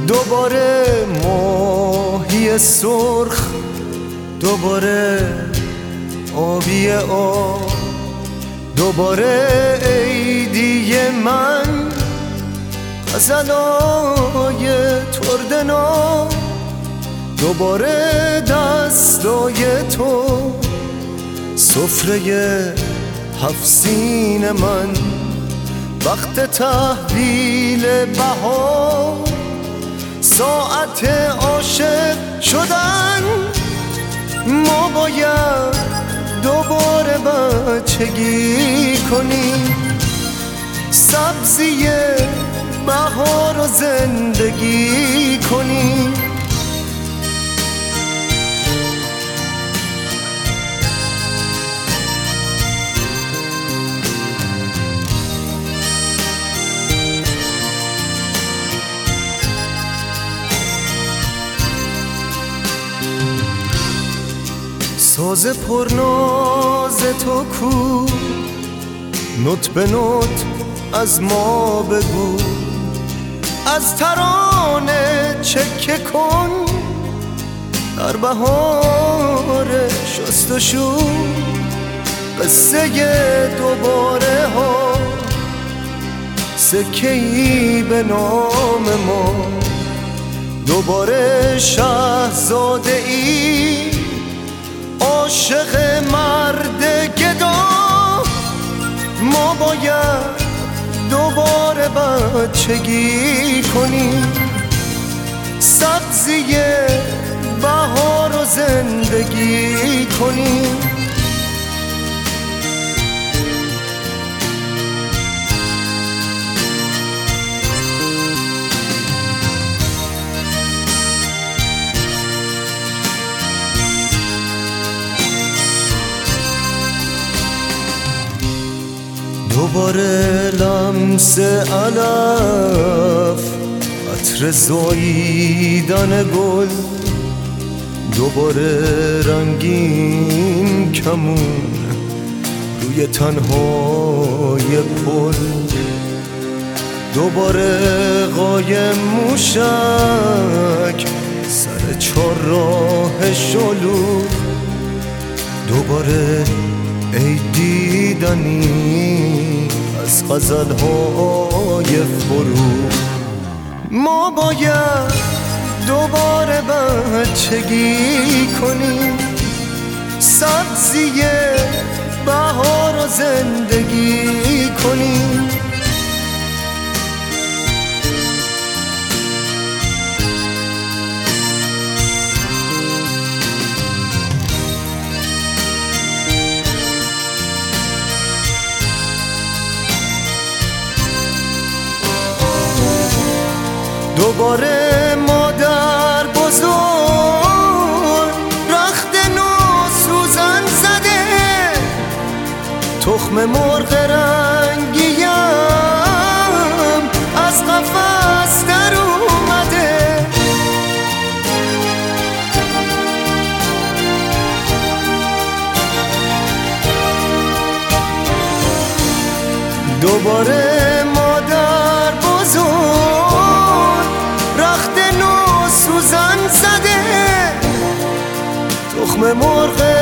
دوباره ماهی سرخ، دوباره آبی آب، دوباره عیدی من، غزلای تردنا، دوباره دستای تو، سفره هفت سین من، وقت تحویل بهار، ساعت عاشق شدن. ما باید دوباره بچگی کنیم، سبزی بهار رو زندگی کنیم. ساز پرناز تو کو، نوت به نوت از ما بگو، از ترانه چکه کن در بهار شست و شو. قصه دوباره ها، سکه‌ای به نام ما، دوباره شاهزاده ای عاشق مرد گدا. ما باید دوباره بچگی کنیم، سبزی بهار رو زندگی کنیم. دوباره لمس علف، عطر زاییدن گل، دوباره رنگین کمون روی تنهای پل، دوباره قایم موشک سر چهارراه شلوغ، دوباره ای دیدنی از غزلهای فروغ. ما باید دوباره بچگی کنیم، سبزی بهار رو زندگی کنیم. دوباره مادر بزرگ رخت نو سوزن زده، تخم مرغ رنگیم از قفس در اومده. دوباره مادر بزرگ رخت نو سوزن زده، تخم مرغ